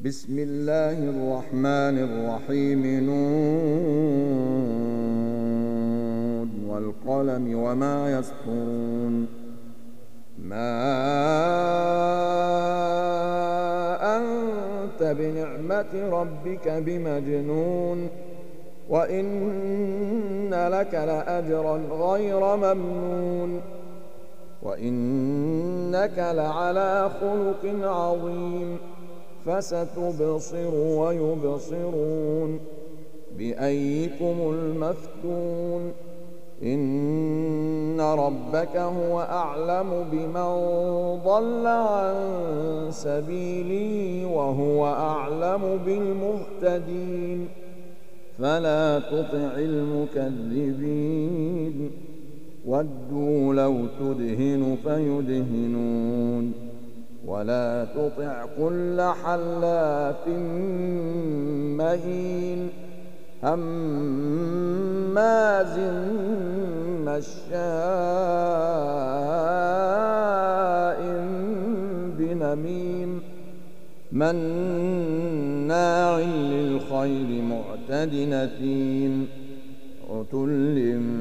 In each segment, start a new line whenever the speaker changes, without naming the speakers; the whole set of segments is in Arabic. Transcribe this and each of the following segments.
بسم الله الرحمن الرحيم نون والقلم وما يسطرون ما أنت بنعمة ربك بمجنون وإن لك لأجرا غير ممنون وإنك لعلى خلق عظيم فستبصر ويبصرون بأيكم المفتون إن ربك هو أعلم بمن ضل عن سبيله وهو أعلم بالمهتدين فلا تطع المكذبين ودوا لو تدهن فيدهنون ولا تطع كل حلاف مهين هماز مشاء بنميم مناع للخير معتد أثيم عتل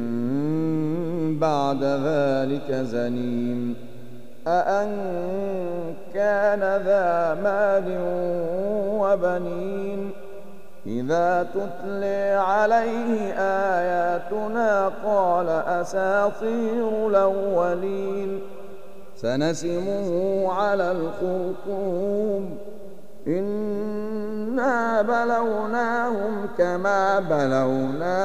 بعد ذلك زنيم أأن كان ذا مال وبنين إذا تتلي عليه آياتنا قال أساطير الأولين سنسمه على الخرطوم إنا بلوناهم كما بلونا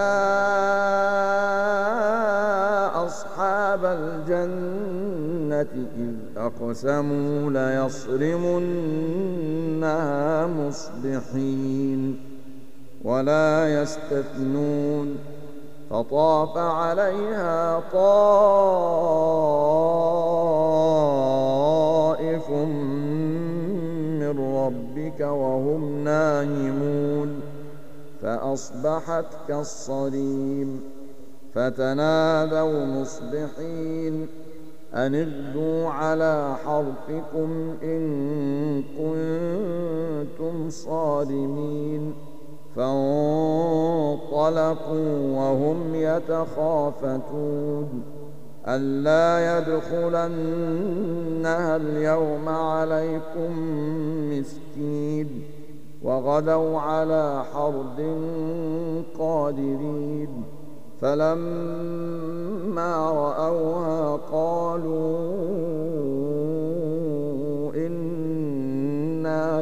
أصحاب الجنة إذ أقسموا ليصرمنها مصبحين ولا يستثنون فطاف عليها طائف من ربك وهم نائمون فأصبحت كالصريم فتنادوا مصبحين أن اغدوا على حرثكم إن كنتم صارمين فانطلقوا وهم يتخافتون ألا يدخلنها اليوم عليكم مسكين وغدوا على حرد قادرين فلما رأوها قالوا إنا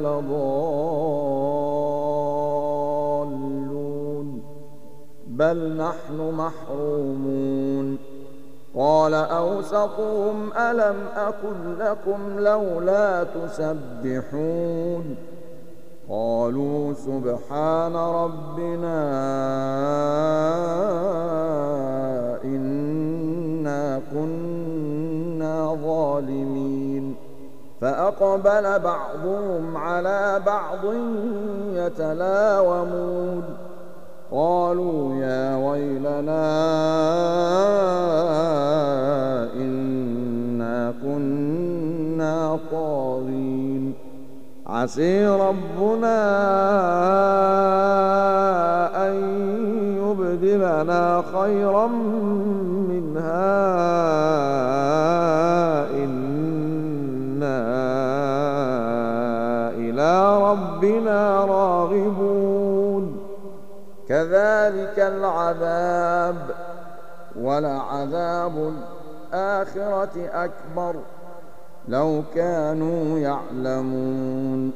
لضالون بل نحن محرومون قال أوسطهم ألم أقل لكم لولا تسبحون قالوا سبحان ربنا إنا كنا ظالمين فأقبل بعضهم على بعض يتلاومون قالوا يا ويلنا إنا كنا طاغين عسى ربنا أن يبدلنا خيرا منها إنا إلى ربنا راغبون كذلك العذاب ولعذاب الآخرة أكبر لو كانوا يعلمون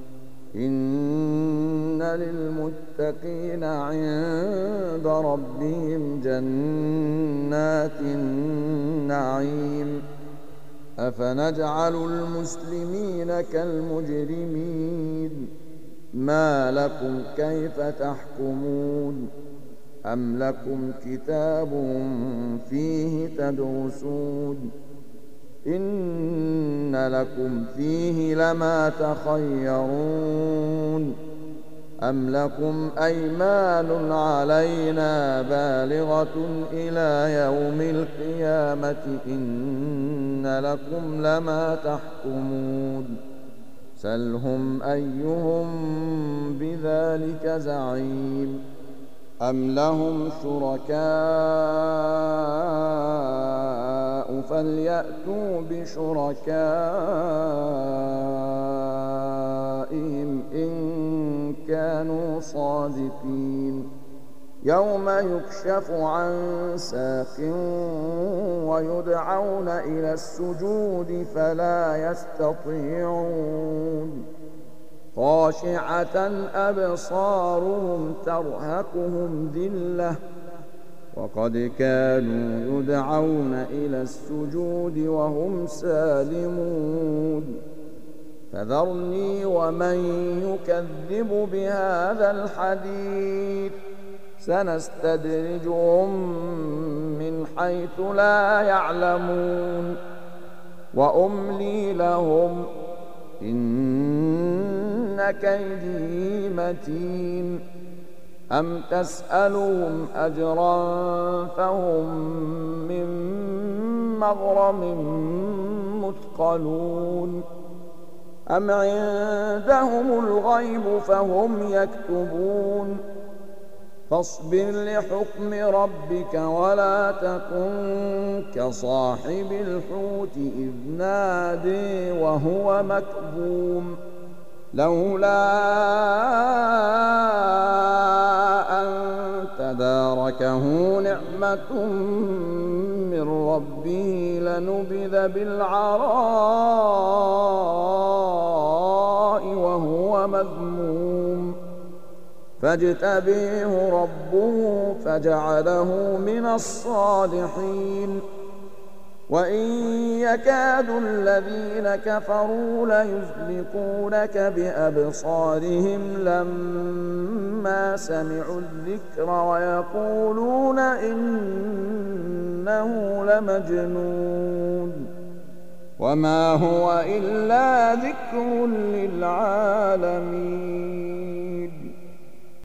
إن للمتقين عند ربهم جنات النعيم أفنجعل المسلمين كالمجرمين ما لكم كيف تحكمون أم لكم كتاب فيه تدرسون إن لكم فيه لما تخيرون أم لكم أيمان علينا بالغة إلى يوم القيامة إن لكم لما تحكمون سلهم أيهم بذلك زعيم أم لهم شركاء فليأتوا بشركائهم إن كانوا صادقين يوم يكشف عن ساق ويدعون إلى السجود فلا يستطيعون خاشعة أبصارهم ترهقهم ذلة وقد كانوا يدعون إلى السجود وهم سالمون فذرني ومن يكذب بهذا الحديث سنستدرجهم من حيث لا يعلمون وأملي لهم إن كيدي متين أم تسألهم أجرا فهم من مغرم مثقلون أم عندهم الغيب فهم يكتبون فاصبر لحكم ربك ولا تكن كصاحب الحوت إذ نادي وهو مكظوم لولا أن تداركه نعمة من ربه لنبذ بالعراء وهو مذموم فاجتبيه ربه فجعله من الصالحين وإن يكاد الذين كفروا ليزلقونك بأبصارهم لما سمعوا الذكر ويقولون إنه لمجنون وما هو إلا ذكر للعالمين